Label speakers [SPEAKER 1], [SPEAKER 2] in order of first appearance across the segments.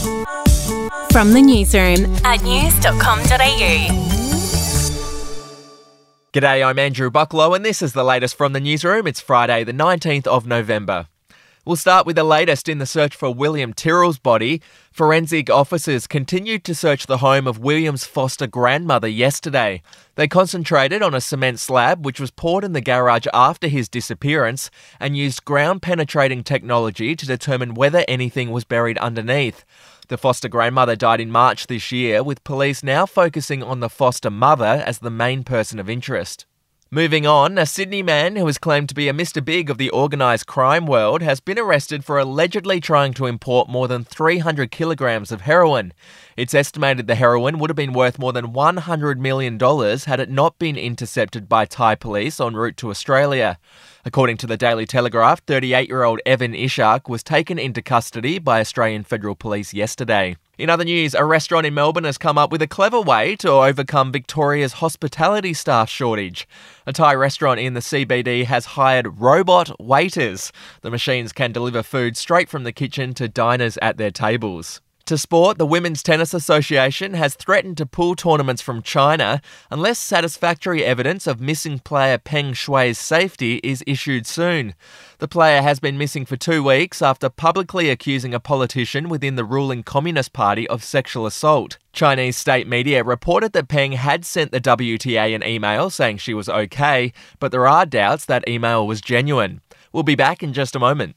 [SPEAKER 1] From the newsroom at news.com.au.
[SPEAKER 2] G'day, I'm Andrew Bucklow and this is the latest from the newsroom. It's Friday the 19th of November. We'll start with the latest in the search for William Tyrrell's body. Forensic officers continued to search the home of William's foster grandmother yesterday. They concentrated on a cement slab which was poured in the garage after his disappearance and used ground-penetrating technology to determine whether anything was buried underneath. The foster grandmother died in March this year, with police now focusing on the foster mother as the main person of interest. Moving on, a Sydney man who is claimed to be a Mr. Big of the organised crime world has been arrested for allegedly trying to import more than 300 kilograms of heroin. It's estimated the heroin would have been worth more than $100 million had it not been intercepted by Thai police en route to Australia. According to the Daily Telegraph, 38-year-old Evan Ishak was taken into custody by Australian Federal Police yesterday. In other news, a restaurant in Melbourne has come up with a clever way to overcome Victoria's hospitality staff shortage. A Thai restaurant in the CBD has hired robot waiters. The machines can deliver food straight from the kitchen to diners at their tables. To sport, the Women's Tennis Association has threatened to pull tournaments from China unless satisfactory evidence of missing player Peng Shuai's safety is issued soon. The player has been missing for 2 weeks after publicly accusing a politician within the ruling Communist Party of sexual assault. Chinese state media reported that Peng had sent the WTA an email saying she was okay, but there are doubts that email was genuine. We'll be back in just a moment.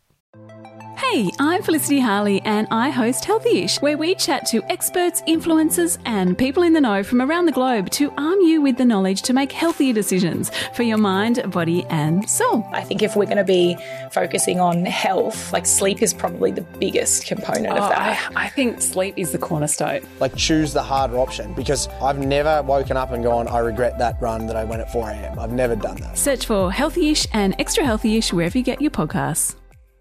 [SPEAKER 3] Hey, I'm Felicity Harley and I host Healthyish, where we chat to experts, influencers and people in the know from around the globe to arm you with the knowledge to make healthier decisions for your mind, body and soul.
[SPEAKER 4] I think if we're going to be focusing on health, like sleep is probably the biggest component of that.
[SPEAKER 3] I think sleep is the cornerstone.
[SPEAKER 5] Like choose the harder option, because I've never woken up and gone, I regret that run that I went at 4 a.m. I've never done that.
[SPEAKER 3] Search for Healthyish and Extra Healthyish wherever you get your podcasts.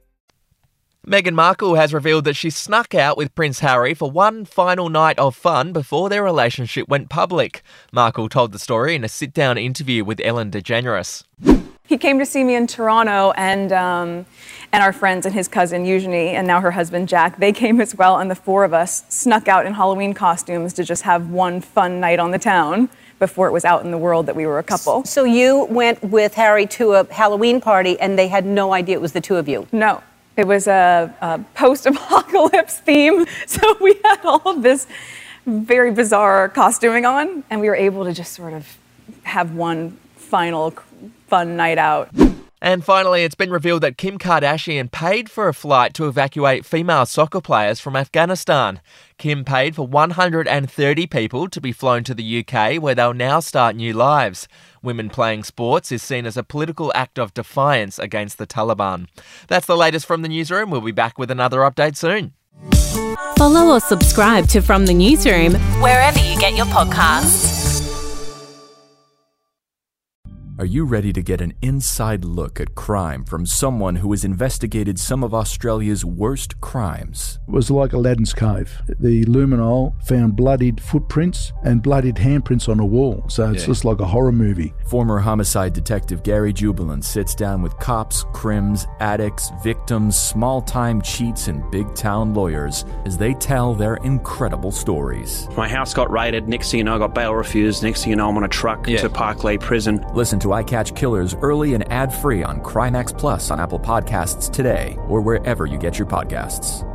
[SPEAKER 2] Meghan Markle has revealed that she snuck out with Prince Harry for one final night of fun before their relationship went public. Markle told the story in a sit-down interview with Ellen DeGeneres.
[SPEAKER 6] He came to see me in Toronto, and our friends and his cousin Eugenie, and now her husband Jack, they came as well, and the four of us snuck out in Halloween costumes to just have one fun night on the town before it was out in the world that we were a couple.
[SPEAKER 7] So you went with Harry to a Halloween party, and they had no idea it was the two of you?
[SPEAKER 6] No. It was a post-apocalypse theme, so we had all of this very bizarre costuming on, and we were able to just sort of have one final fun night out.
[SPEAKER 2] And finally, it's been revealed that Kim Kardashian paid for a flight to evacuate female soccer players from Afghanistan. Kim paid for 130 people to be flown to the UK, where they'll now start new lives. Women playing sports is seen as a political act of defiance against the Taliban. That's the latest from the newsroom. We'll be back with another update soon.
[SPEAKER 1] Follow or subscribe to From the Newsroom wherever you get your podcasts.
[SPEAKER 8] Are you ready to get an inside look at crime from someone who has investigated some of Australia's worst crimes?
[SPEAKER 9] It was like Aladdin's Cave. The luminol found bloodied footprints and bloodied handprints on a wall, so it's just like a horror movie.
[SPEAKER 8] Former homicide detective Gary Jubilant sits down with cops, crims, addicts, victims, small-time cheats, and big-town lawyers as they tell their incredible stories.
[SPEAKER 10] My house got raided. Next thing you know, I got bail refused. Next thing you know, I'm on a truck to Parklea Prison.
[SPEAKER 8] Listen to I Catch Killers early and ad-free on Crimex Plus on Apple Podcasts today or wherever you get your podcasts.